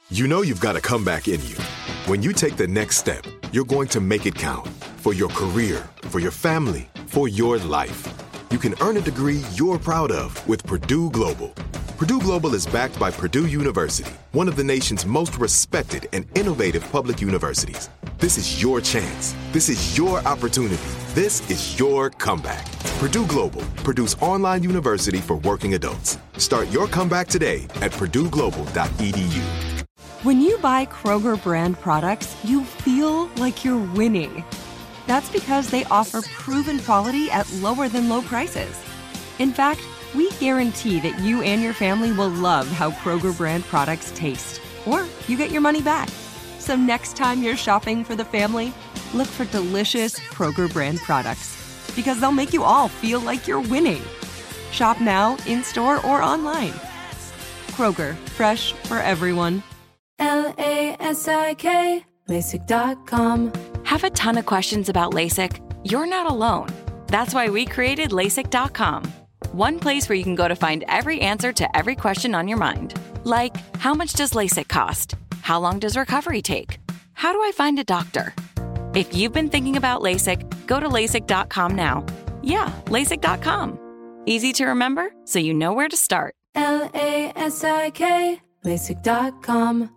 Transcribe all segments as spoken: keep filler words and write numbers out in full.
You know you've got a comeback in you. When you take the next step, you're going to make it count. For your career, for your family, for your life. You can earn a degree you're proud of with Purdue Global. Purdue Global is backed by Purdue University, one of the nation's most respected and innovative public universities. This is your chance. This is your opportunity. This is your comeback. Purdue Global, Purdue's online university for working adults. Start your comeback today at purdue global dot e d u. When you buy Kroger brand products, you feel like you're winning. That's because they offer proven quality at lower than low prices. In fact, we guarantee that you and your family will love how Kroger brand products taste, or you get your money back. So next time you're shopping for the family, look for delicious Kroger brand products, because they'll make you all feel like you're winning. Shop now, in-store, or online. Kroger, fresh for everyone. L A S I K, LASIK dot com. Have a ton of questions about LASIK? You're not alone. That's why we created LASIK dot com. One place where you can go to find every answer to every question on your mind. Like, how much does LASIK cost? How long does recovery take? How do I find a doctor? If you've been thinking about LASIK, go to LASIK dot com now. Yeah, LASIK dot com. Easy to remember, so you know where to start. L A S I K, LASIK dot com.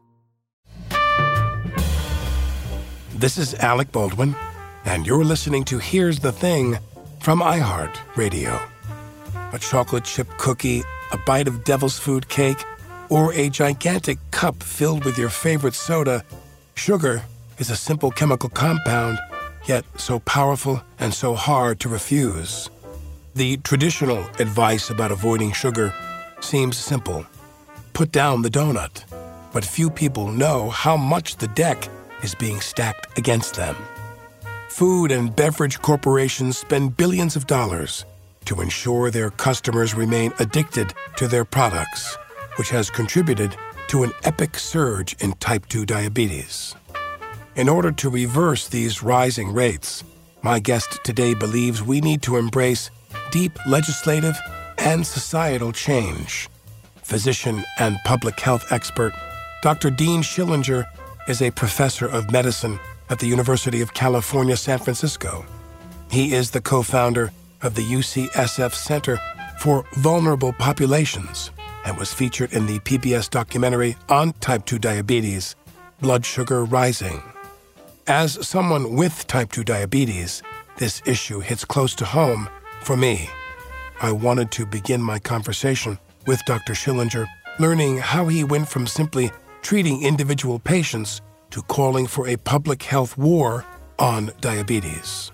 This is Alec Baldwin, and you're listening to Here's the Thing from iHeartRadio. A chocolate chip cookie, a bite of devil's food cake, or a gigantic cup filled with your favorite soda, sugar is a simple chemical compound, yet so powerful and so hard to refuse. The traditional advice about avoiding sugar seems simple. Put down the donut. But few people know how much the deck is being stacked against them. Food and beverage corporations spend billions of dollars to ensure their customers remain addicted to their products, which has contributed to an epic surge in type two diabetes. In order to reverse these rising rates, my guest today believes we need to embrace deep legislative and societal change. Physician and public health expert Doctor Dean Schillinger is a professor of medicine at the University of California, San Francisco. He is the co-founder of the U C S F Center for Vulnerable Populations and was featured in the P B S documentary on type two diabetes, Blood Sugar Rising. As someone with type two diabetes, this issue hits close to home for me. I wanted to begin my conversation with Doctor Schillinger, learning how he went from simply treating individual patients to calling for a public health war on diabetes.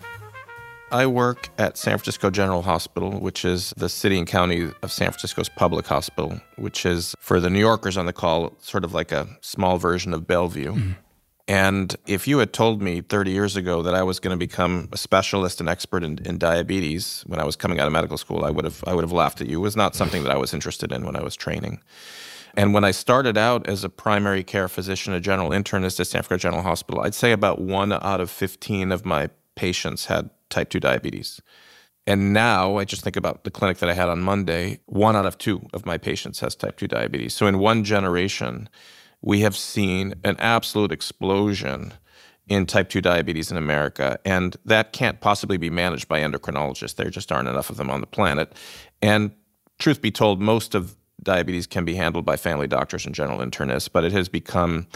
I work at San Francisco General Hospital, which is the city and county of San Francisco's public hospital, which is, for the New Yorkers on the call, sort of like a small version of Bellevue. Mm-hmm. And if you had told me thirty years ago that I was going to become a specialist and expert in, in diabetes when I was coming out of medical school, I would have I would have laughed at you. It was not something that I was interested in when I was training. And when I started out as a primary care physician, a general internist at San Francisco General Hospital, I'd say about one out of fifteen of my patients had type two diabetes. And now, I just think about the clinic that I had on Monday, one out of two of my patients has type two diabetes. So in one generation, we have seen an absolute explosion in type two diabetes in America, and that can't possibly be managed by endocrinologists. There just aren't enough of them on the planet. And truth be told, most of diabetes can be handled by family doctors and general internists, but it has become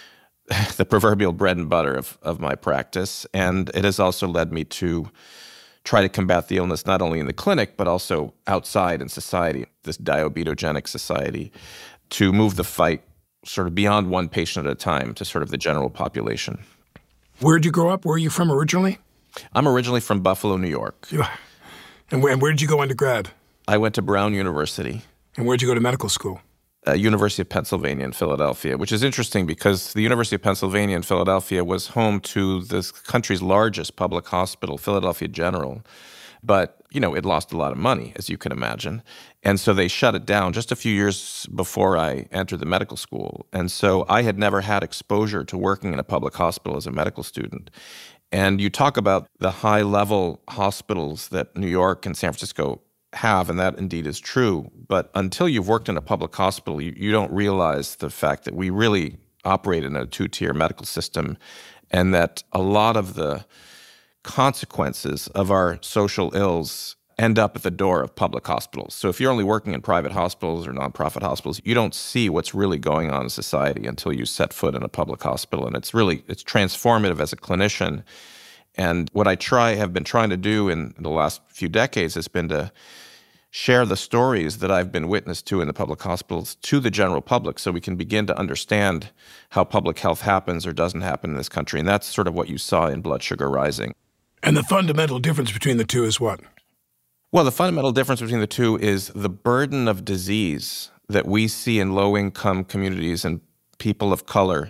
the proverbial bread and butter of, of my practice. And it has also led me to try to combat the illness not only in the clinic, but also outside in society, this diabetogenic society, to move the fight sort of beyond one patient at a time to sort of the general population. Where did you grow up? Where are you from originally? I'm originally from Buffalo, New York. And where, and where did you go undergrad? I went to Brown University. And where did you go to medical school? Uh, University of Pennsylvania in Philadelphia, which is interesting because the University of Pennsylvania in Philadelphia was home to this country's largest public hospital, Philadelphia General. But, you know, it lost a lot of money, as you can imagine. And so they shut it down just a few years before I entered the medical school. And so I had never had exposure to working in a public hospital as a medical student. And you talk about the high-level hospitals that New York and San Francisco have, and that indeed is true. But until you've worked in a public hospital, you, you don't realize the fact that we really operate in a two-tier medical system, and that a lot of the consequences of our social ills end up at the door of public hospitals. So if you're only working in private hospitals or nonprofit hospitals, you don't see what's really going on in society until you set foot in a public hospital. And it's really, it's transformative as a clinician. And what I try, have been trying to do in the last few decades has been to share the stories that I've been witness to in the public hospitals to the general public so we can begin to understand how public health happens or doesn't happen in this country. And that's sort of what you saw in Blood Sugar Rising. And the fundamental difference between the two is what? Well, the fundamental difference between the two is the burden of disease that we see in low-income communities and people of color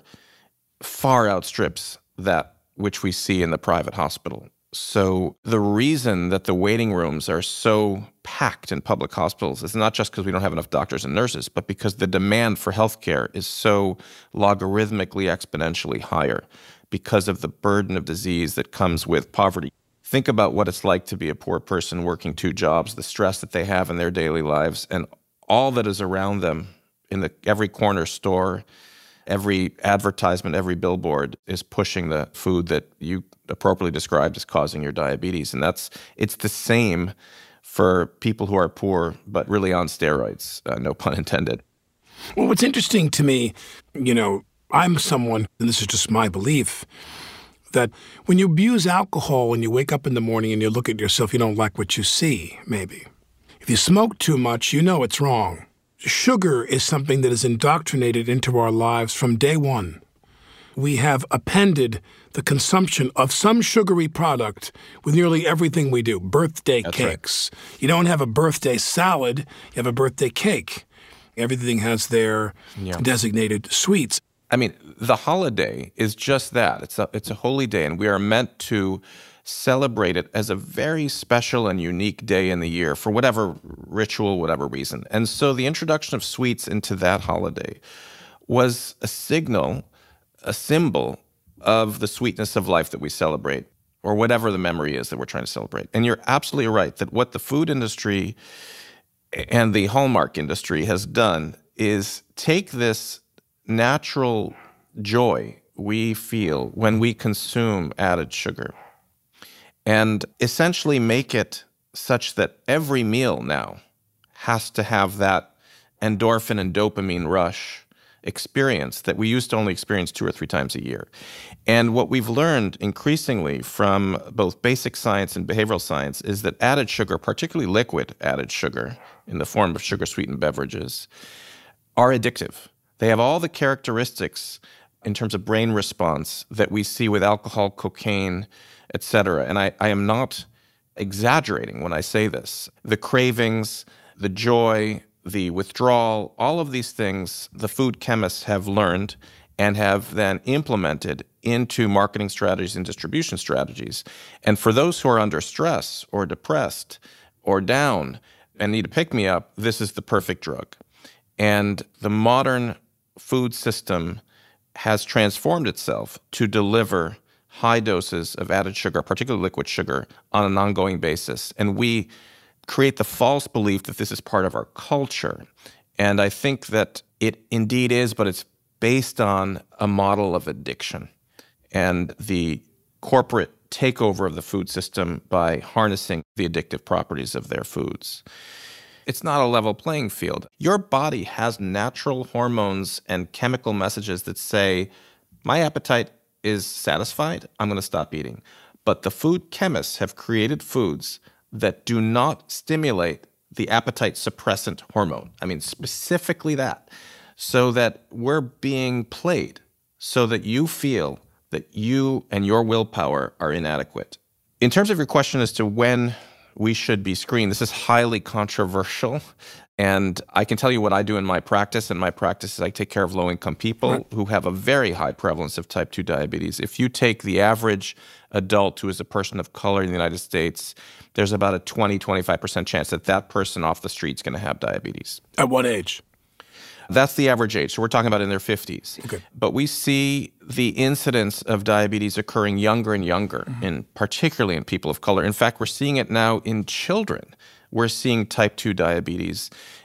far outstrips that which we see in the private hospital. So the reason that the waiting rooms are so packed in public hospitals is not just because we don't have enough doctors and nurses, but because the demand for healthcare is so logarithmically exponentially higher because of the burden of disease that comes with poverty. Think about what it's like to be a poor person working two jobs, the stress that they have in their daily lives, and all that is around them in the every corner store, every advertisement, every billboard is pushing the food that you appropriately described as causing your diabetes. And that's it's the same for people who are poor, but really on steroids, uh, no pun intended. Well, what's interesting to me, you know, I'm someone, and this is just my belief, that when you abuse alcohol, when you wake up in the morning and you look at yourself, you don't like what you see, maybe. If you smoke too much, you know it's wrong. Sugar is something that is indoctrinated into our lives from day one. We have appended the consumption of some sugary product with nearly everything we do. Birthday That's cakes. Right. You don't have a birthday salad, you have a birthday cake. Everything has their yeah. designated sweets. I mean, the holiday is just that. It's a, it's a holy day, and we are meant to celebrate it as a very special and unique day in the year for whatever ritual, whatever reason. And so the introduction of sweets into that holiday was a signal, a symbol of the sweetness of life that we celebrate, or whatever the memory is that we're trying to celebrate. And you're absolutely right that what the food industry and the Hallmark industry has done is take this natural joy we feel when we consume added sugar and essentially make it such that every meal now has to have that endorphin and dopamine rush experience that we used to only experience two or three times a year. And what we've learned increasingly from both basic science and behavioral science is that added sugar, particularly liquid added sugar in the form of sugar-sweetened beverages, are addictive. They have all the characteristics in terms of brain response that we see with alcohol, cocaine, et cetera. And I, I am not exaggerating when I say this. The cravings, the joy, the withdrawal, all of these things the food chemists have learned and have then implemented into marketing strategies and distribution strategies. And for those who are under stress or depressed or down and need a pick-me-up, this is the perfect drug. And the modern food system has transformed itself to deliver high doses of added sugar, particularly liquid sugar, on an ongoing basis. And we create the false belief that this is part of our culture. And I think that it indeed is, but it's based on a model of addiction and the corporate takeover of the food system by harnessing the addictive properties of their foods. It's not a level playing field. Your body has natural hormones and chemical messages that say, my appetite is satisfied, I'm going to stop eating. But the food chemists have created foods that do not stimulate the appetite suppressant hormone. I mean, specifically that. So that we're being played so that you feel that you and your willpower are inadequate. In terms of your question as to when we should be screened, this is highly controversial. And I can tell you what I do in my practice. In my practice is I take care of low-income people right. who have a very high prevalence of type two diabetes. If you take the average adult who is a person of color in the United States, there's about a twenty, twenty-five percent chance that that person off the street is going to have diabetes. At what age? That's the average age. So we're talking about in their fifties. Okay. But we see the incidence of diabetes occurring younger and younger, mm-hmm. in particularly in people of color. In fact, we're seeing it now in children. We're seeing type two diabetes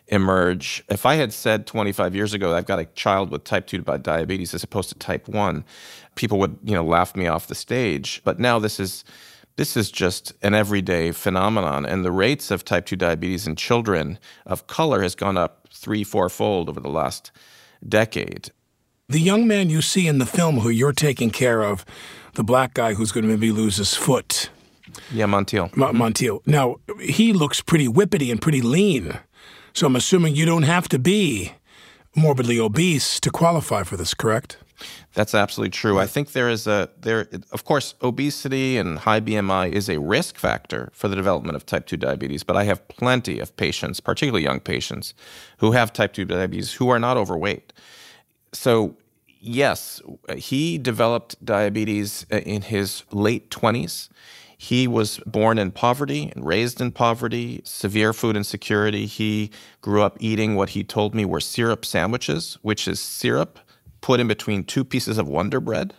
emerge. If I had said twenty-five years ago, I've got a child with type two diabetes as opposed to type one, people would, you know, laugh me off the stage. But now this is this is just an everyday phenomenon. And the rates of type two diabetes in children of color has gone up three, fourfold over the last decade. The young man you see in the film who you're taking care of, the black guy who's going to maybe lose his foot. Yeah, Montiel. M- Montiel. Now, he looks pretty whippety and pretty lean. So I'm assuming you don't have to be morbidly obese to qualify for this, correct? That's absolutely true. I think there is a, there. Of course, obesity and high B M I is a risk factor for the development of type two diabetes, but I have plenty of patients, particularly young patients, who have type two diabetes who are not overweight. So yes, he developed diabetes in his late twenties. He was born in poverty and raised in poverty, severe food insecurity. He grew up eating what he told me were syrup sandwiches, which is syrup put in between two pieces of Wonder Bread.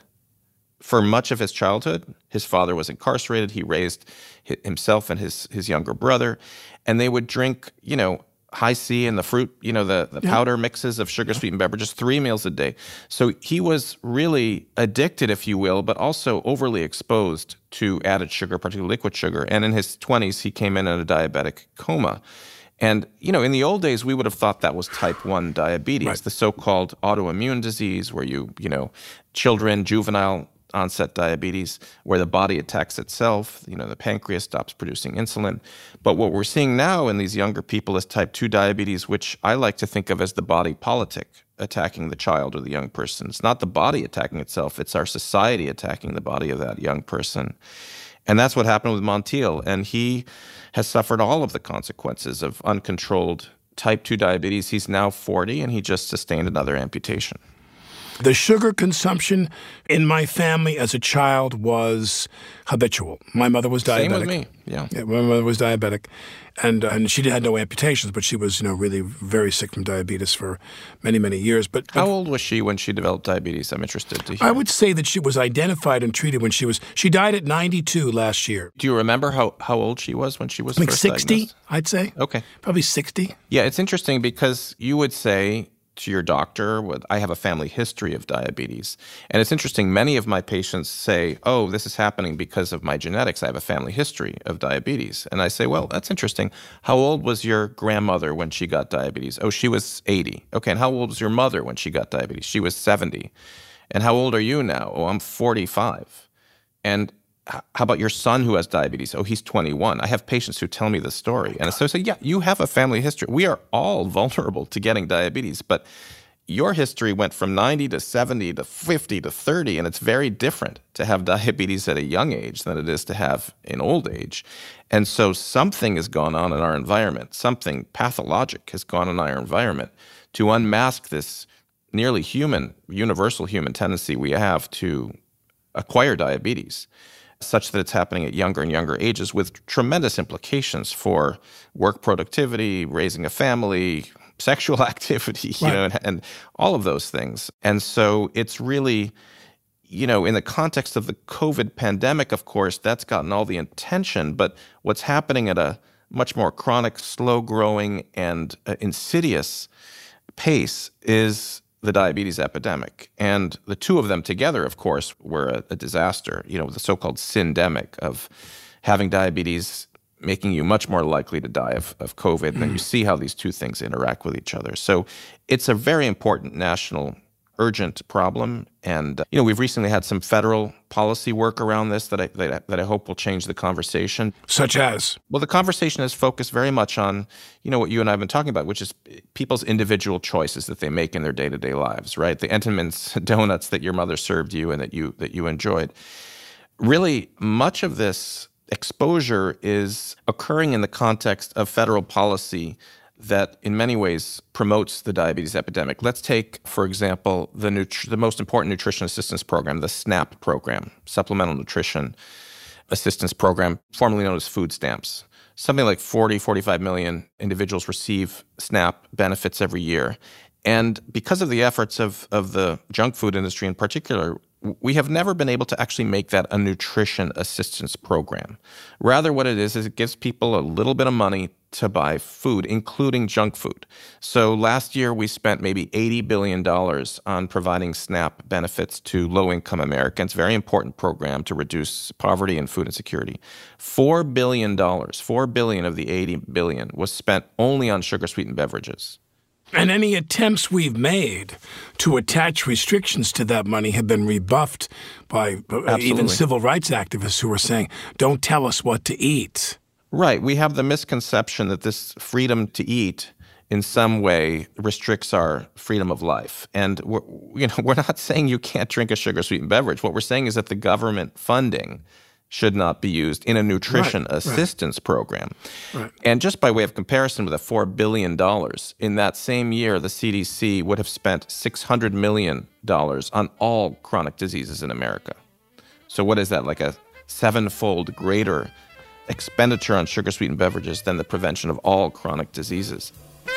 For much of his childhood, his father was incarcerated. He raised himself and his, his younger brother, and they would drink, you know, high C and the fruit, you know, the, the yeah. powder mixes of sugar-sweetened beverages, three meals a day. So he was really addicted, if you will, but also overly exposed to added sugar, particularly liquid sugar. And in his twenties, he came in in a diabetic coma. And, you know, in the old days, we would have thought that was type one diabetes, right. the so-called autoimmune disease where you, you know, children, juvenile onset diabetes, where the body attacks itself, you know, the pancreas stops producing insulin. But what we're seeing now in these younger people is type two diabetes, which I like to think of as the body politic attacking the child or the young person. It's not the body attacking itself, it's our society attacking the body of that young person. And that's what happened with Montiel. And he has suffered all of the consequences of uncontrolled type two diabetes. He's now forty, and he just sustained another amputation. The sugar consumption in my family as a child was habitual. My mother was diabetic. Same with me, yeah. yeah my mother was diabetic, and uh, and she had no amputations, but she was, you know, really very sick from diabetes for many, many years. But, but how old was she when she developed diabetes? I'm interested to hear. I would say that she was identified and treated when she was, she died at ninety-two last year. Do you remember how, how old she was when she was like first sixty, diagnosed? I'd say. Okay. Probably sixty. Yeah, it's interesting because you would say to your doctor, I have a family history of diabetes. And it's interesting, many of my patients say, oh, this is happening because of my genetics. I have a family history of diabetes. And I say, well, that's interesting. How old was your grandmother when she got diabetes? Oh, she was eighty. Okay, and how old was your mother when she got diabetes? She was seventy. And how old are you now? Oh, I'm forty-five. And how about your son who has diabetes? Oh, he's twenty-one. I have patients who tell me the story. And so I say, yeah, you have a family history. We are all vulnerable to getting diabetes, but your history went from ninety to seventy to fifty to thirty, and it's very different to have diabetes at a young age than it is to have in old age. And so something has gone on in our environment. Something pathologic has gone on in our environment to unmask this nearly human, universal human tendency we have to acquire diabetes, such that it's happening at younger and younger ages with tremendous implications for work productivity, raising a family, sexual activity, you right. know, and, and all of those things. And so it's really, you know, in the context of the COVID pandemic, of course, that's gotten all the attention, but what's happening at a much more chronic, slow-growing, and uh, insidious pace is the diabetes epidemic. And the two of them together, of course, were a, a disaster, you know, the so-called syndemic of having diabetes making you much more likely to die of, of COVID. And then you see how these two things interact with each other. So it's a very important national urgent problem. And, uh, you know, we've recently had some federal policy work around this that I, that, I, that I hope will change the conversation. Such as? Well, the conversation is focused very much on, you know, what you and I have been talking about, which is people's individual choices that they make in their day-to-day lives, right? The Entenmann's donuts that your mother served you and that you that you enjoyed. Really, much of this exposure is occurring in the context of federal policy that in many ways promotes the diabetes epidemic. Let's take, for example, the nutri- the most important nutrition assistance program, the SNAP program, Supplemental Nutrition Assistance Program, formerly known as food stamps. Something like forty, forty-five million individuals receive SNAP benefits every year. And because of the efforts of, of the junk food industry in particular, we have never been able to actually make that a nutrition assistance program. Rather, what it is, is it gives people a little bit of money to buy food, including junk food. So last year, we spent maybe eighty billion dollars on providing SNAP benefits to low-income Americans, very important program to reduce poverty and food insecurity. four billion dollars, four billion dollars of the eighty billion dollars was spent only on sugar-sweetened beverages. And any attempts we've made to attach restrictions to that money have been rebuffed by uh, even civil rights activists who are saying, don't tell us what to eat. Right. We have the misconception that this freedom to eat in some way restricts our freedom of life. And we're, you know, we're not saying you can't drink a sugar-sweetened beverage. What we're saying is that the government funding should not be used in a nutrition right, assistance right. program. Right. And just by way of comparison with the four billion dollars, in that same year, the C D C would have spent six hundred million dollars on all chronic diseases in America. So what is that, like a sevenfold greater expenditure on sugar-sweetened beverages than the prevention of all chronic diseases?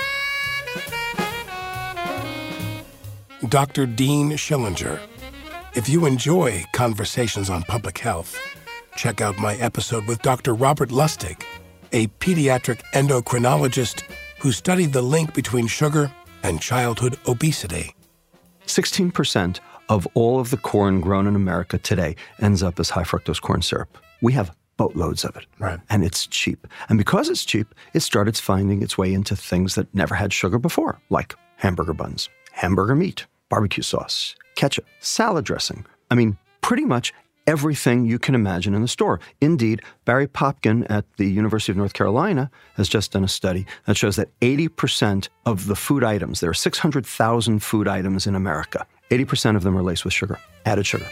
Doctor Dean Schillinger. If you enjoy conversations on public health, check out my episode with Doctor Robert Lustig, a pediatric endocrinologist who studied the link between sugar and childhood obesity. sixteen percent of all of the corn grown in America today ends up as high fructose corn syrup. We have boatloads of it, right. And it's cheap. And because it's cheap, it started finding its way into things that never had sugar before, like hamburger buns, hamburger meat, barbecue sauce, ketchup, salad dressing. I mean, pretty much everything you can imagine in the store. Indeed, Barry Popkin at the University of North Carolina has just done a study that shows that eighty percent of the food items, there are six hundred thousand food items in America, eighty percent of them are laced with sugar, added sugar.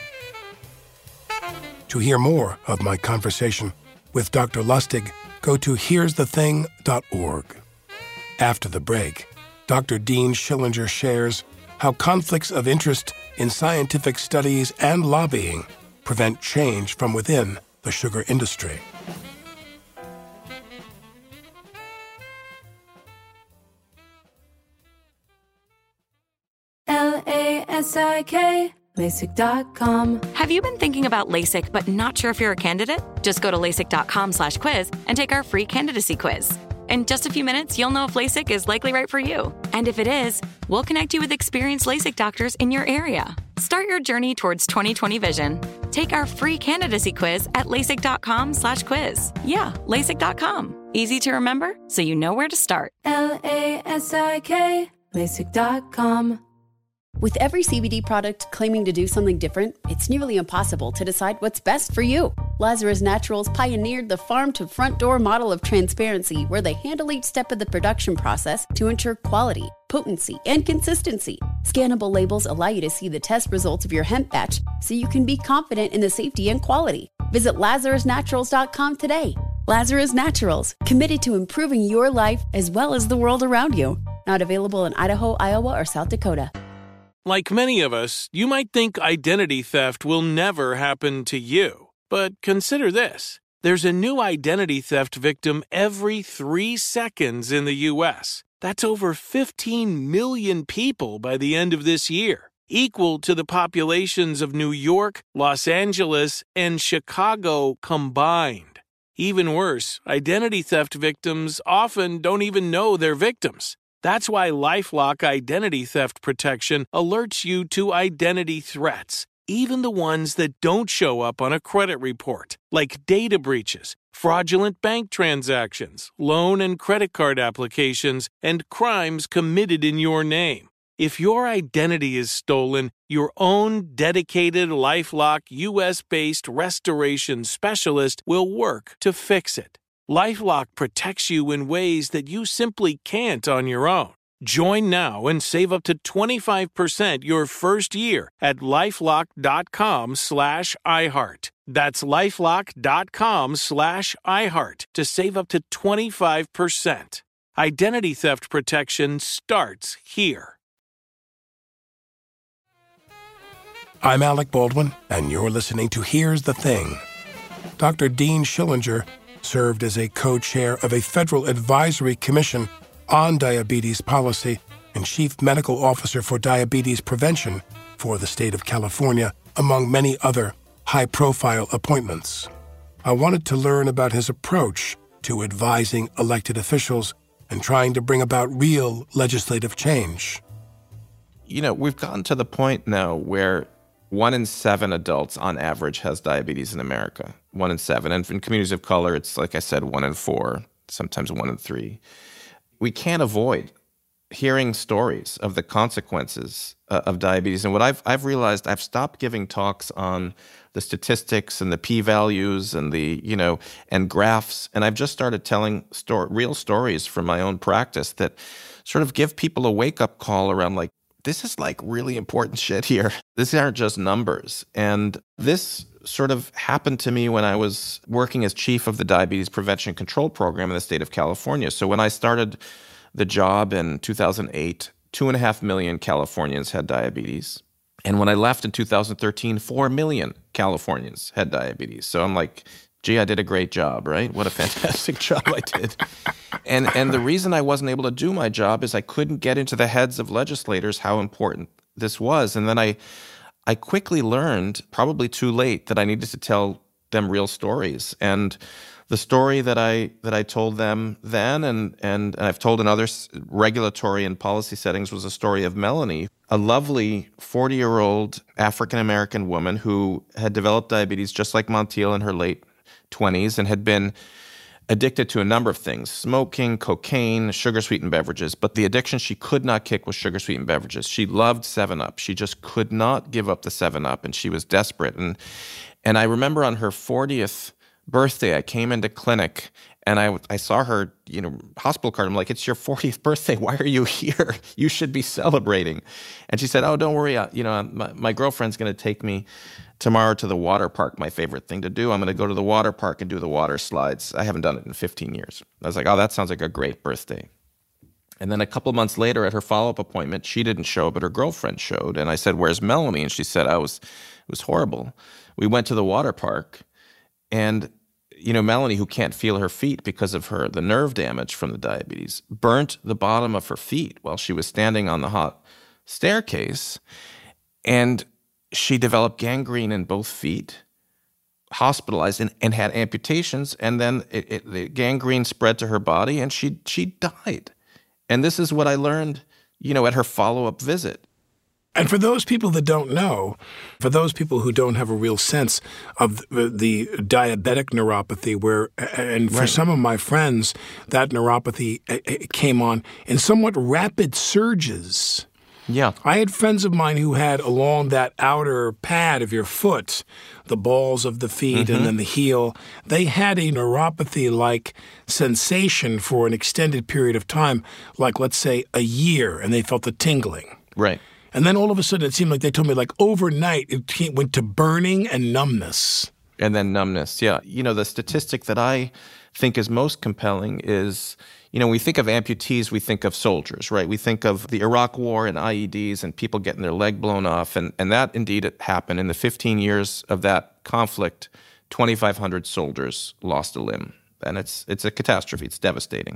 To hear more of my conversation with Doctor Lustig, go to hears the thing dot org. After the break, Doctor Dean Schillinger shares how conflicts of interest in scientific studies and lobbying prevent change from within the sugar industry. L A S I K, LASIK dot com. Have you been thinking about LASIK but not sure if you're a candidate? Just go to LASIK dot com slash quiz and take our free candidacy quiz. In just a few minutes, you'll know if LASIK is likely right for you. And if it is, we'll connect you with experienced LASIK doctors in your area. Start your journey towards twenty twenty vision. Take our free candidacy quiz at LASIK dot com slash quiz. Yeah, LASIK dot com. Easy to remember, so you know where to start. L A S I K, LASIK dot com. With every C B D product claiming to do something different, it's nearly impossible to decide what's best for you. Lazarus Naturals pioneered the farm-to-front-door model of transparency, where they handle each step of the production process to ensure quality, potency, and consistency. Scannable labels allow you to see the test results of your hemp batch, so you can be confident in the safety and quality. Visit Lazarus Naturals dot com today. Lazarus Naturals, committed to improving your life as well as the world around you. Not available in Idaho, Iowa, or South Dakota. Like many of us, you might think identity theft will never happen to you. But consider this. There's a new identity theft victim every three seconds in the U S. That's over fifteen million people by the end of this year, equal to the populations of New York, Los Angeles, and Chicago combined. Even worse, identity theft victims often don't even know they're victims. That's why LifeLock Identity Theft Protection alerts you to identity threats, even the ones that don't show up on a credit report, like data breaches, fraudulent bank transactions, loan and credit card applications, and crimes committed in your name. If your identity is stolen, your own dedicated LifeLock U S-based restoration specialist will work to fix it. LifeLock protects you in ways that you simply can't on your own. Join now and save up to twenty-five percent your first year at LifeLock dot com slash iHeart. That's LifeLock dot com slash iHeart to save up to twenty-five percent. Identity theft protection starts here. I'm Alec Baldwin, and you're listening to Here's the Thing. Doctor Dean Schillinger served as a co-chair of a federal advisory commission on diabetes policy and chief medical officer for diabetes prevention for the state of California, among many other high-profile appointments. I wanted to learn about his approach to advising elected officials and trying to bring about real legislative change. You know, we've gotten to the point now where one in seven adults on average has diabetes in America. One in seven. And in communities of color, it's, like I said, one in four, sometimes one in three. We can't avoid hearing stories of the consequences uh, of diabetes. And what I've I've realized, I've stopped giving talks on the statistics and the p-values and the, you know, and graphs. And I've just started telling sto- real stories from my own practice that sort of give people a wake-up call around, like, this is like really important shit here. These aren't just numbers. And this sort of happened to me when I was working as chief of the Diabetes Prevention Control Program in the state of California. So when I started the job in two thousand eight, two and a half million Californians had diabetes. And when I left in two thousand thirteen, four million Californians had diabetes. So I'm like, gee, I did a great job, right? What a fantastic job I did. And and the reason I wasn't able to do my job is I couldn't get into the heads of legislators how important this was. And then I I quickly learned, probably too late, that I needed to tell them real stories. And the story that I that I told them then, and, and, and I've told in other regulatory and policy settings, was a story of Melanie, a lovely forty-year-old African-American woman who had developed diabetes just like Montiel in her late twenties and had been addicted to a number of things: smoking, cocaine, sugar-sweetened beverages. But the addiction she could not kick was sugar-sweetened beverages. She loved seven up. She just could not give up the seven up, and she was desperate. And and I remember on her fortieth birthday, I came into clinic, and I, I saw her, you know, hospital card. I'm like, it's your fortieth birthday. Why are you here? You should be celebrating. And she said, oh, don't worry. I, you know, my, my girlfriend's going to take me tomorrow to the water park, my favorite thing to do. I'm going to go to the water park and do the water slides. I haven't done it in fifteen years. I was like, oh, that sounds like a great birthday. And then a couple months later at her follow-up appointment, she didn't show, but her girlfriend showed. And I said, where's Melanie? And she said, I was, it was horrible. We went to the water park, and, you know, Melanie, who can't feel her feet because of her, the nerve damage from the diabetes, burnt the bottom of her feet while she was standing on the hot staircase. And she developed gangrene in both feet, hospitalized, and, and had amputations. And then it, it, the gangrene spread to her body, and she she died. And this is what I learned, you know, at her follow-up visit. And for those people that don't know, for those people who don't have a real sense of the, the diabetic neuropathy, where, and for right. some of my friends, that neuropathy came on in somewhat rapid surges. Yeah. I had friends of mine who had along that outer pad of your foot, the balls of the feet mm-hmm. and then the heel, they had a neuropathy-like sensation for an extended period of time, like, let's say, a year, and they felt the tingling. Right. And then all of a sudden, it seemed like they told me, like, overnight, it went to burning and numbness. And then numbness, yeah. You know, the statistic that I think is most compelling is, you know, when we think of amputees, we think of soldiers, right? We think of the Iraq War and I E Ds and people getting their leg blown off. And, and that indeed happened. In the fifteen years of that conflict, twenty-five hundred soldiers lost a limb. And it's it's a catastrophe. It's devastating.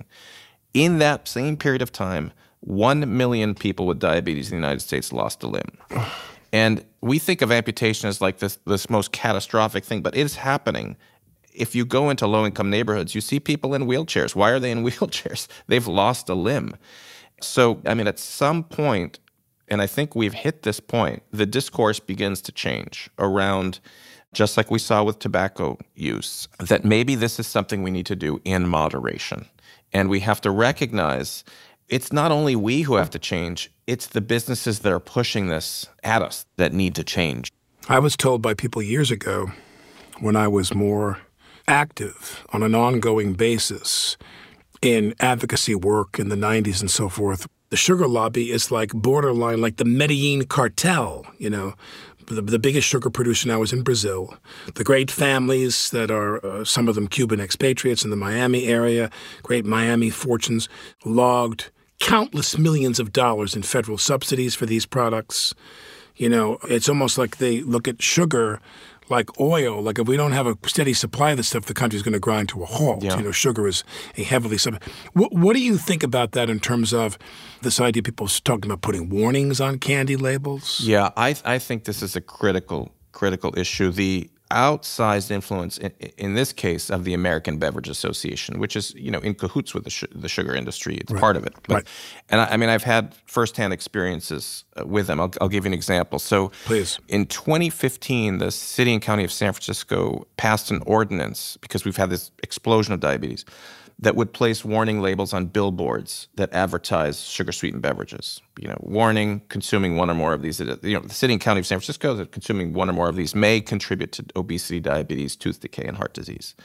In that same period of time, one million people with diabetes in the United States lost a limb. And we think of amputation as like this, this most catastrophic thing, but it is happening. If you go into low-income neighborhoods, you see people in wheelchairs. Why are they in wheelchairs? They've lost a limb. So, I mean, at some point, and I think we've hit this point, the discourse begins to change around, just like we saw with tobacco use, that maybe this is something we need to do in moderation. And we have to recognize it's not only we who have to change, it's the businesses that are pushing this at us that need to change. I was told by people years ago, when I was more active on an ongoing basis in advocacy work in the nineties and so forth, the sugar lobby is like borderline, like the Medellin cartel, you know. The, the biggest sugar producer now is in Brazil. The great families that are, uh, some of them Cuban expatriates in the Miami area, great Miami fortunes, logged countless millions of dollars in federal subsidies for these products. You know, it's almost like they look at sugar like oil. Like if we don't have a steady supply of this stuff, the country's going to grind to a halt. Yeah. You know, sugar is a heavily sub. What, what do you think about that in terms of this idea of people talking about putting warnings on candy labels? Yeah, I I think this is a critical critical issue. The outsized influence in, in this case of the American Beverage Association, which is, you know, in cahoots with the, sh- the sugar industry. It's right. part of it. But, right. And I, I mean, I've had firsthand experiences uh, with them. I'll, I'll give you an example. So Please. In twenty fifteen, the city and county of San Francisco passed an ordinance, because we've had this explosion of diabetes, that would place warning labels on billboards that advertise sugar-sweetened beverages. You know, warning, consuming one or more of these. You know, the city and county of San Francisco, that consuming one or more of these may contribute to obesity, diabetes, tooth decay, and heart disease.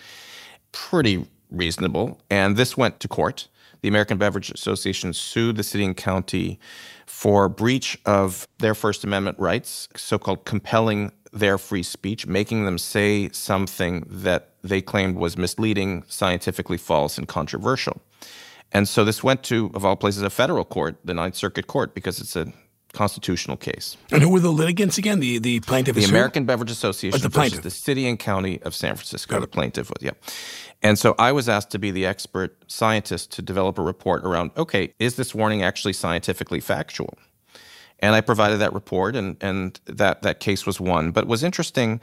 Pretty reasonable. And this went to court. The American Beverage Association sued the city and county for breach of their First Amendment rights, so-called compelling their free speech, making them say something that they claimed was misleading, scientifically false, and controversial. And so this went to, of all places, a federal court, the Ninth Circuit Court, because it's a constitutional case. And who were the litigants again? The the plaintiff? The is American who? Beverage Association the versus plaintiff. the city and county of San Francisco. Got The it. plaintiff was, yeah. And so I was asked to be the expert scientist to develop a report around, okay, is this warning actually scientifically factual? And I provided that report, and, and that, that case was won. But it was interesting,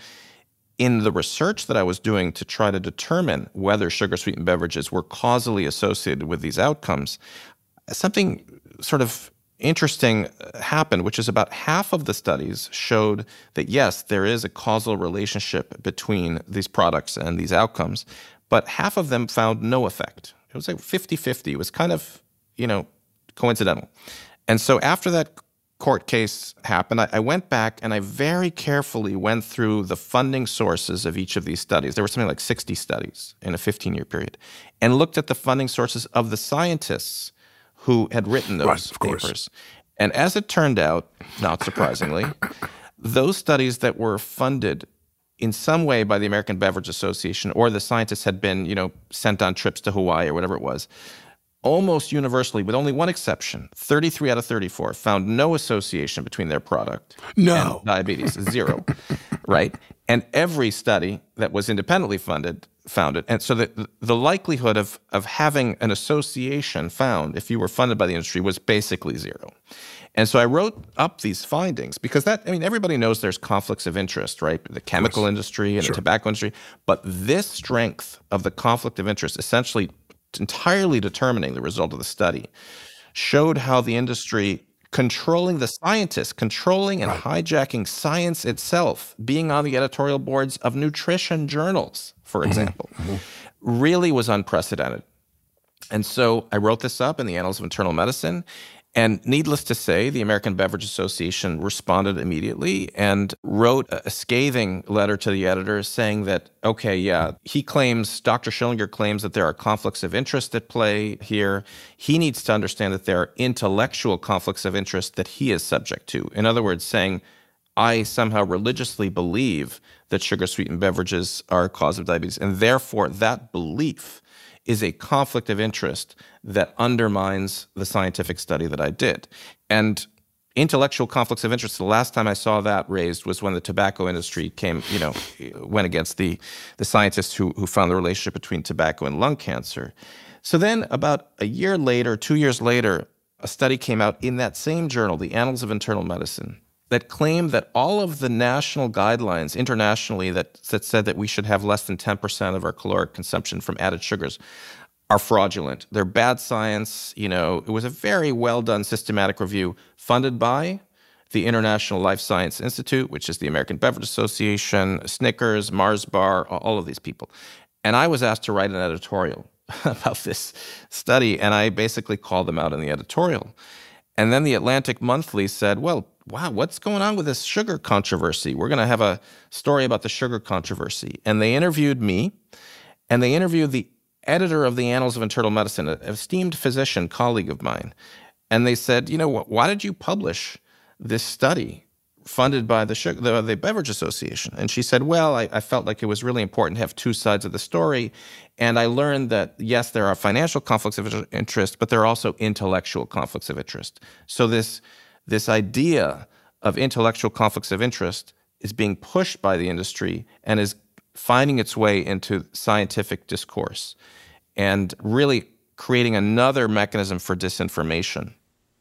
in the research that I was doing to try to determine whether sugar-sweetened beverages were causally associated with these outcomes, something sort of interesting happened, which is about half of the studies showed that, yes, there is a causal relationship between these products and these outcomes, but half of them found no effect. It was like fifty-fifty. It was kind of, you know, coincidental. And so after that court case happened, I, I went back and I very carefully went through the funding sources of each of these studies. There were something like sixty studies in a fifteen-year period, and looked at the funding sources of the scientists who had written those right, of course. papers. And as it turned out, not surprisingly, those studies that were funded in some way by the American Beverage Association, or the scientists had been, you know, sent on trips to Hawaii or whatever it was, almost universally, with only one exception, thirty-three out of thirty-four found no association between their product No. and diabetes, zero, right? And every study that was independently funded found it. And so the, the likelihood of, of having an association found, if you were funded by the industry, was basically zero. And so I wrote up these findings because that, I mean, everybody knows there's conflicts of interest, right? The chemical industry and Sure. the tobacco industry. But this strength of the conflict of interest, essentially entirely determining the result of the study, showed how the industry, controlling the scientists, controlling and hijacking science itself, being on the editorial boards of nutrition journals, for example, mm-hmm. really was unprecedented. And so I wrote this up in the Annals of Internal Medicine. And needless to say, the American Beverage Association responded immediately and wrote a scathing letter to the editor saying that, okay, yeah, he claims, Doctor Schillinger claims that there are conflicts of interest at play here. He needs to understand that there are intellectual conflicts of interest that he is subject to. In other words, saying, I somehow religiously believe that sugar-sweetened beverages are a cause of diabetes, and therefore that belief is a conflict of interest that undermines the scientific study that I did. And intellectual conflicts of interest, the last time I saw that raised was when the tobacco industry came, you know, went against the, the scientists who, who found the relationship between tobacco and lung cancer. So then about a year later, two years later, a study came out in that same journal, the Annals of Internal Medicine, that claimed that all of the national guidelines internationally that, that said that we should have less than ten percent of our caloric consumption from added sugars are fraudulent. They're bad science. You know, it was a very well-done systematic review funded by the International Life Science Institute, which is the American Beverage Association, Snickers, Mars Bar, all of these people. And I was asked to write an editorial about this study, and I basically called them out in the editorial. And then the Atlantic Monthly said, well, wow, what's going on with this sugar controversy? We're going to have a story about the sugar controversy. And they interviewed me, and they interviewed the editor of the Annals of Internal Medicine, an esteemed physician, colleague of mine. And they said, you know, why did you publish this study funded by the, sugar, the, the Beverage Association? And she said, well, I, I felt like it was really important to have two sides of the story. And I learned that, yes, there are financial conflicts of interest, but there are also intellectual conflicts of interest. So this This idea of intellectual conflicts of interest is being pushed by the industry and is finding its way into scientific discourse and really creating another mechanism for disinformation.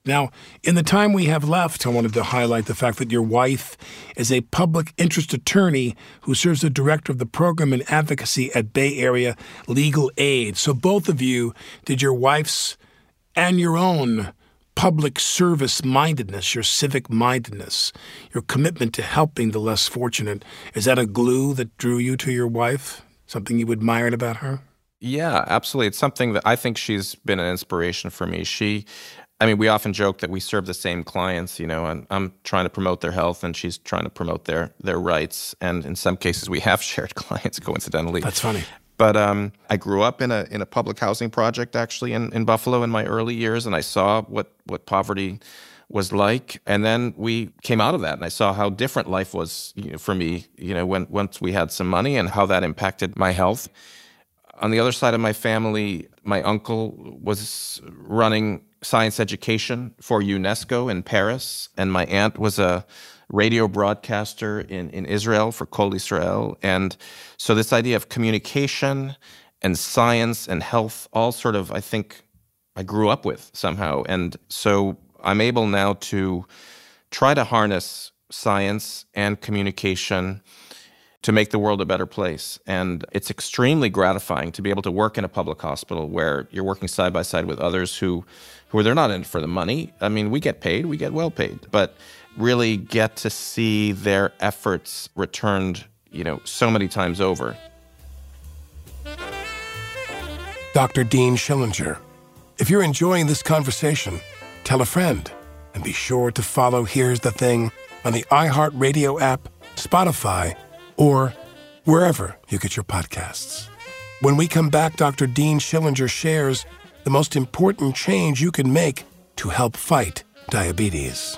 Now, in the time we have left, I wanted to highlight the fact that your wife is a public interest attorney who serves as director of the program and advocacy at Bay Area Legal Aid. So both of you did your wife's and your own public service mindedness, your civic mindedness, your commitment to helping the less fortunate. Is that a glue that drew you to your wife? Something you admired about her? Yeah, absolutely. It's something that I think she's been an inspiration for me. She, I mean, we often joke that we serve the same clients, you know, and I'm trying to promote their health and she's trying to promote their their rights. And in some cases, we have shared clients, coincidentally. That's funny. But um, I grew up in a in a public housing project, actually, in, in Buffalo in my early years, and I saw what, what poverty was like. And then we came out of that, and I saw how different life was, you know, for me, you know, when once we had some money and how that impacted my health. On the other side of my family, my uncle was running science education for UNESCO in Paris, and my aunt was a radio broadcaster in, in Israel for Kol Israel. And so this idea of communication and science and health all sort of, I think, I grew up with somehow. And so I'm able now to try to harness science and communication to make the world a better place. And it's extremely gratifying to be able to work in a public hospital where you're working side by side with others who, who they're not in it for the money. I mean, we get paid, we get well paid, but really get to see their efforts returned, you know, so many times over. Doctor Dean Schillinger. If you're enjoying this conversation, tell a friend, and be sure to follow Here's the Thing on the iHeartRadio app, Spotify, or wherever you get your podcasts. When we come back, Doctor Dean Schillinger shares the most important change you can make to help fight diabetes.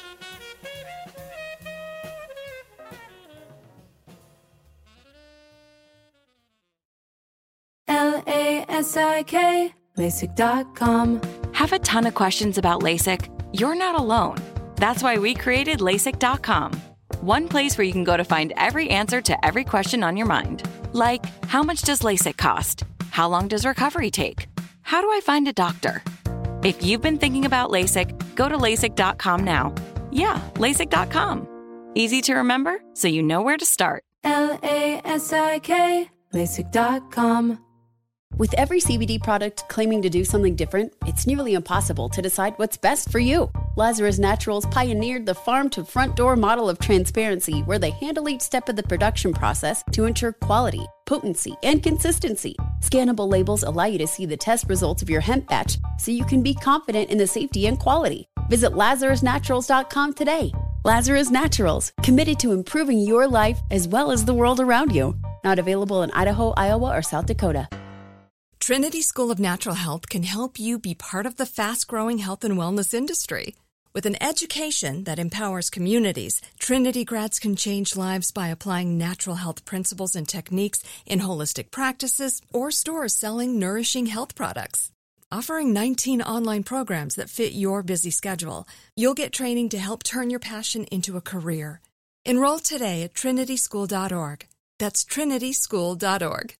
L A S I K, LASIK dot com. Have a ton of questions about LASIK? You're not alone. That's why we created LASIK dot com. One place where you can go to find every answer to every question on your mind. Like, how much does LASIK cost? How long does recovery take? How do I find a doctor? If you've been thinking about LASIK, go to LASIK dot com now. Yeah, LASIK dot com. Easy to remember, so you know where to start. L A S I K, LASIK dot com. With every C B D product claiming to do something different, it's nearly impossible to decide what's best for you. Lazarus Naturals pioneered the farm-to-front-door model of transparency, where they handle each step of the production process to ensure quality, potency, and consistency. Scannable labels allow you to see the test results of your hemp batch, so you can be confident in the safety and quality. Visit Lazarus Naturals dot com today. Lazarus Naturals, committed to improving your life as well as the world around you. Not available in Idaho, Iowa, or South Dakota. Trinity School of Natural Health can help you be part of the fast-growing health and wellness industry. With an education that empowers communities, Trinity grads can change lives by applying natural health principles and techniques in holistic practices or stores selling nourishing health products. Offering nineteen online programs that fit your busy schedule, you'll get training to help turn your passion into a career. Enroll today at trinity school dot org. That's trinity school dot org.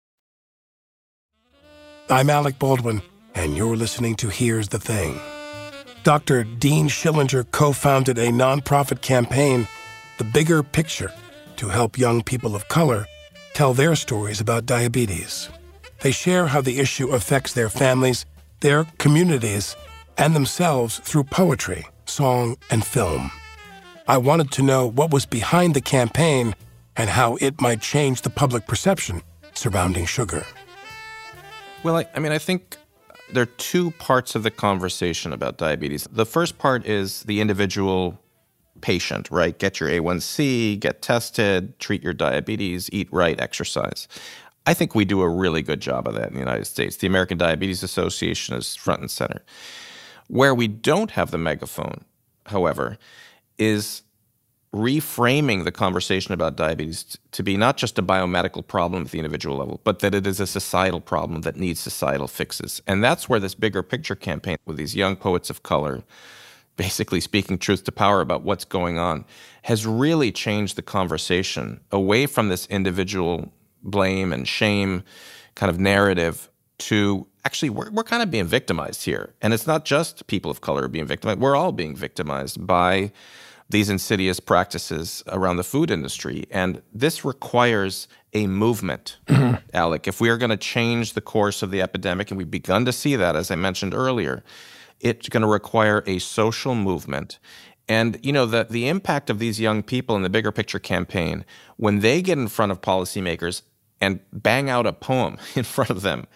I'm Alec Baldwin, and you're listening to Here's the Thing. Doctor Dean Schillinger co-founded a nonprofit campaign, The Bigger Picture, to help young people of color tell their stories about diabetes. They share how the issue affects their families, their communities, and themselves through poetry, song, and film. I wanted to know what was behind the campaign and how it might change the public perception surrounding sugar. Well, I, I mean, I think there are two parts of the conversation about diabetes. The first part is the individual patient, right? Get your A one C, get tested, treat your diabetes, eat right, exercise. I think we do a really good job of that in the United States. The American Diabetes Association is front and center. Where we don't have the megaphone, however, is reframing the conversation about diabetes to be not just a biomedical problem at the individual level, but that it is a societal problem that needs societal fixes. And that's where this bigger picture campaign with these young poets of color, basically speaking truth to power about what's going on, has really changed the conversation away from this individual blame and shame kind of narrative to actually, we're, we're kind of being victimized here. And it's not just people of color being victimized. We're all being victimized by these insidious practices around the food industry. And this requires a movement, mm-hmm. Alec. If we are going to change the course of the epidemic, and we've begun to see that, as I mentioned earlier, it's going to require a social movement. And, you know, the, the impact of these young people in the Bigger Picture campaign, when they get in front of policymakers and bang out a poem in front of them,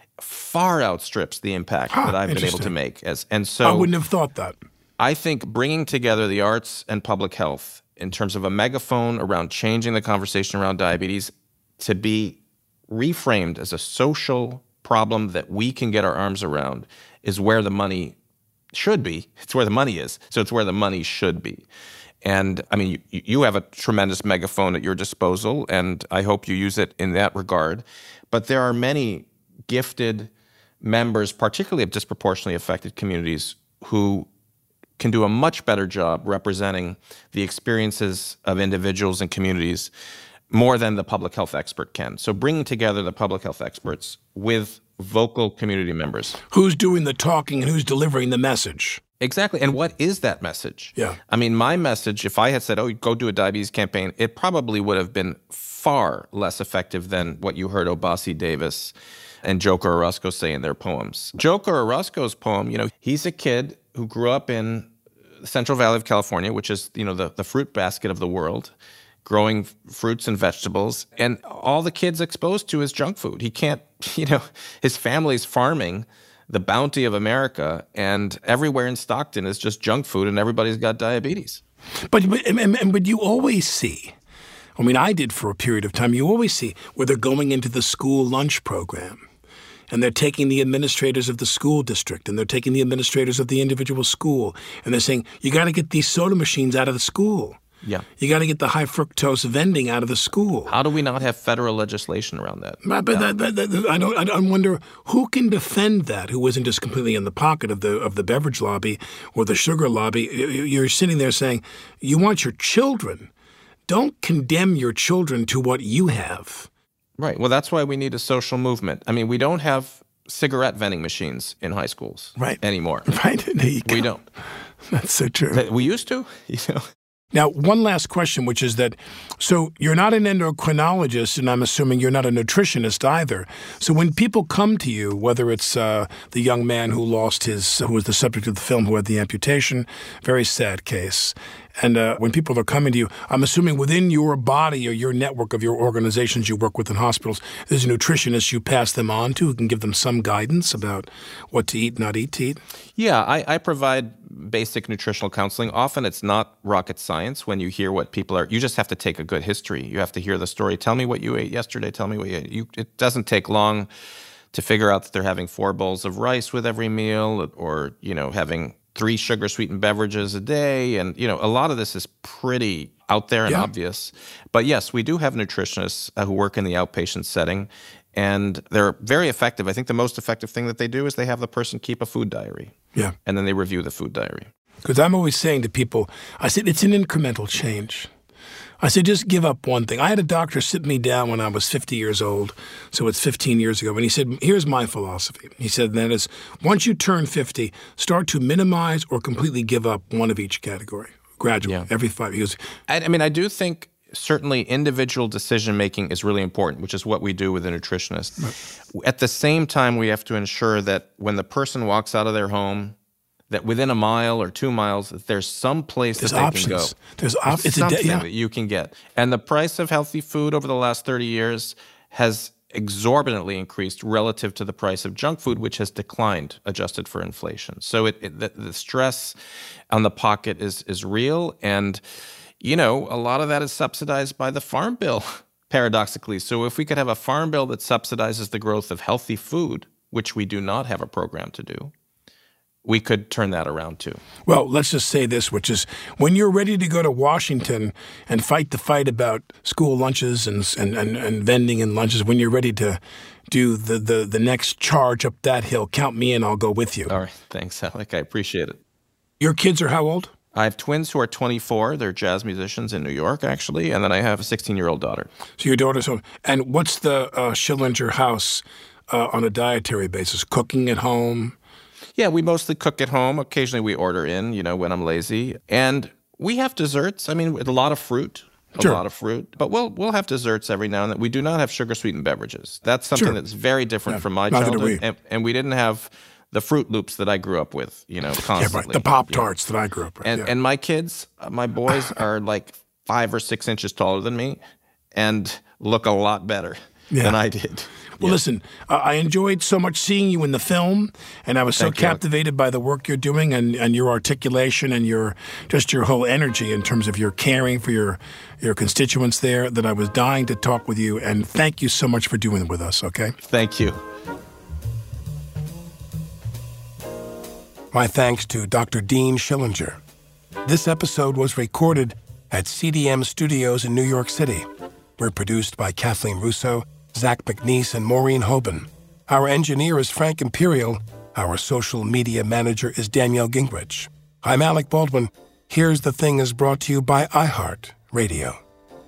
far outstrips the impact huh, that I've been able to make. As and so I wouldn't have thought that. I think bringing together the arts and public health in terms of a megaphone around changing the conversation around diabetes to be reframed as a social problem that we can get our arms around is where the money should be. It's where the money is. So it's where the money should be. And I mean, you, you have a tremendous megaphone at your disposal, and I hope you use it in that regard. But there are many gifted members, particularly of disproportionately affected communities, who can do a much better job representing the experiences of individuals and communities more than the public health expert can. So bringing together the public health experts with vocal community members. Who's doing the talking and who's delivering the message? Exactly. And what is that message? Yeah. I mean, my message, if I had said, oh, go do a diabetes campaign, it probably would have been far less effective than what you heard Obasi Davis and Joker Orozco say in their poems. Joker Orozco's poem, you know, he's a kid who grew up in the Central Valley of California, which is, you know, the, the fruit basket of the world, growing f- fruits and vegetables. And all the kid's exposed to is junk food. He can't, you know, his family's farming the bounty of America, and everywhere in Stockton is just junk food, and everybody's got diabetes. But, but, and, and, but you always see, I mean, I did for a period of time, you always see where they're going into the school lunch program, and they're taking the administrators of the school district, and they're taking the administrators of the individual school, and they're saying, you got to get these soda machines out of the school. Yeah. You got to get the high fructose vending out of the school. How do we not have federal legislation around that? But, but yeah. that, that, that, I don't. I wonder who can defend that. Who isn't just completely in the pocket of the of the beverage lobby or the sugar lobby? You're sitting there saying, you want your children. Don't condemn your children to what you have. Right. Well, that's why we need a social movement. I mean, we don't have cigarette vending machines in high schools right. anymore. Right. There you go. We don't. That's so true. We used to, you know. Now, one last question, which is that, so you're not an endocrinologist, and I'm assuming you're not a nutritionist either. So when people come to you, whether it's uh, the young man who lost his, who was the subject of the film, who had the amputation, very sad case, and uh, when people are coming to you, I'm assuming within your body or your network of your organizations you work with in hospitals, there's a nutritionist you pass them on to who can give them some guidance about what to eat, not eat to eat? Yeah, I, I provide basic nutritional counseling. Often it's not rocket science when you hear what people are. You just have to take a good history. You have to hear the story. Tell me what you ate yesterday. Tell me what you ate. You, it doesn't take long to figure out that they're having four bowls of rice with every meal, or, you know, having three sugar-sweetened beverages a day. And, you know, a lot of this is pretty out there and yeah. obvious. But yes, we do have nutritionists uh, who work in the outpatient setting, and they're very effective. I think the most effective thing that they do is they have the person keep a food diary. Yeah. And then they review the food diary. Because I'm always saying to people, I said, it's an incremental change. I said, just give up one thing. I had a doctor sit me down when I was fifty years old, so it's fifteen years ago, and he said, here's my philosophy. He said, that is, once you turn fifty, start to minimize or completely give up one of each category, gradually, yeah. every five years. I, I mean, I do think certainly individual decision-making is really important, which is what we do with a nutritionist. Right. At the same time, we have to ensure that when the person walks out of their home, that within a mile or two miles, that there's some place there's that they options. can go. There's, op- there's it's something a de- yeah. that you can get. And the price of healthy food over the last thirty years has exorbitantly increased relative to the price of junk food, which has declined, adjusted for inflation. So it, it the, the stress on the pocket is is real. And, you know, a lot of that is subsidized by the Farm Bill, paradoxically. So if we could have a Farm Bill that subsidizes the growth of healthy food, which we do not have a program to do, we could turn that around too. Well, let's just say this, which is when you're ready to go to Washington and fight the fight about school lunches and and, and, and vending and lunches, when you're ready to do the, the, the next charge up that hill, count me in, I'll go with you. All right. Thanks, Alec. I appreciate it. Your kids are how old? I have twins who are twenty-four. They're jazz musicians in New York, actually. And then I have a sixteen-year-old daughter. So your daughter's home. And what's the uh, Schillinger House uh, on a dietary basis? Cooking at home? Yeah, we mostly cook at home. Occasionally we order in, you know, when I'm lazy. And we have desserts. I mean, with a lot of fruit. A Sure. lot of fruit. But we'll we'll have desserts every now and then. We do not have sugar-sweetened beverages. That's something Sure. that's very different Yeah, from my neither do childhood. we. And, and we didn't have the Fruit Loops that I grew up with, you know, constantly. Yeah, right. The Pop-Tarts that I grew up with. And yeah. and my kids, uh, my boys are like five or six inches taller than me and look a lot better Yeah. than I did. Well, listen, uh, I enjoyed so much seeing you in the film, and I was so Thank you. captivated by the work you're doing and, and your articulation and your just your whole energy in terms of your caring for your your constituents there that I was dying to talk with you. And thank you so much for doing it with us, okay? Thank you. My thanks to Doctor Dean Schillinger. This episode was recorded at C D M Studios in New York City. We're produced by Kathleen Russo, Zach McNeese, and Maureen Hoban. Our engineer is Frank Imperial. Our social media manager is Danielle Gingrich. I'm Alec Baldwin. Here's the Thing is brought to you by iHeart Radio.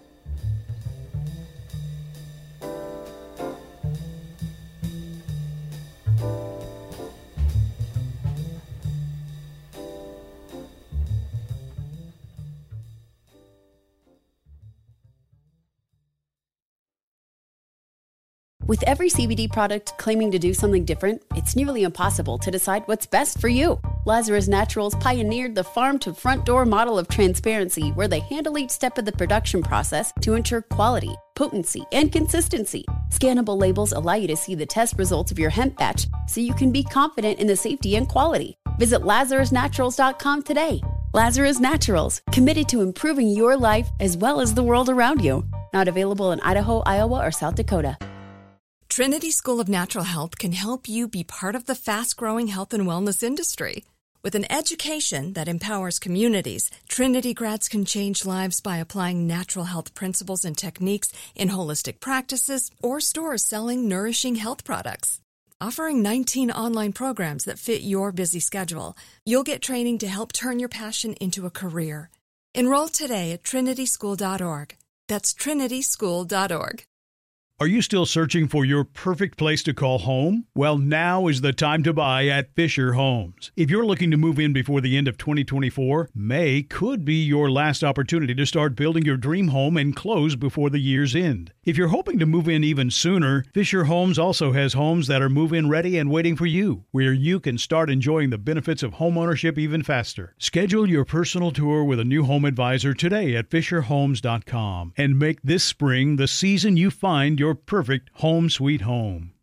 With every C B D product claiming to do something different, it's nearly impossible to decide what's best for you. Lazarus Naturals pioneered the farm-to-front-door model of transparency where they handle each step of the production process to ensure quality, potency, and consistency. Scannable labels allow you to see the test results of your hemp batch so you can be confident in the safety and quality. Visit lazarus naturals dot com today. Lazarus Naturals, committed to improving your life as well as the world around you. Not available in Idaho, Iowa, or South Dakota. Trinity School of Natural Health can help you be part of the fast-growing health and wellness industry. With an education that empowers communities, Trinity grads can change lives by applying natural health principles and techniques in holistic practices or stores selling nourishing health products. Offering nineteen online programs that fit your busy schedule, you'll get training to help turn your passion into a career. Enroll today at trinity school dot org. That's trinity school dot org. Are you still searching for your perfect place to call home? Well, now is the time to buy at Fisher Homes. If you're looking to move in before the end of twenty twenty-four, May could be your last opportunity to start building your dream home and close before the year's end. If you're hoping to move in even sooner, Fisher Homes also has homes that are move-in ready and waiting for you, where you can start enjoying the benefits of homeownership even faster. Schedule your personal tour with a new home advisor today at fisher homes dot com and make this spring the season you find your Your perfect home sweet home.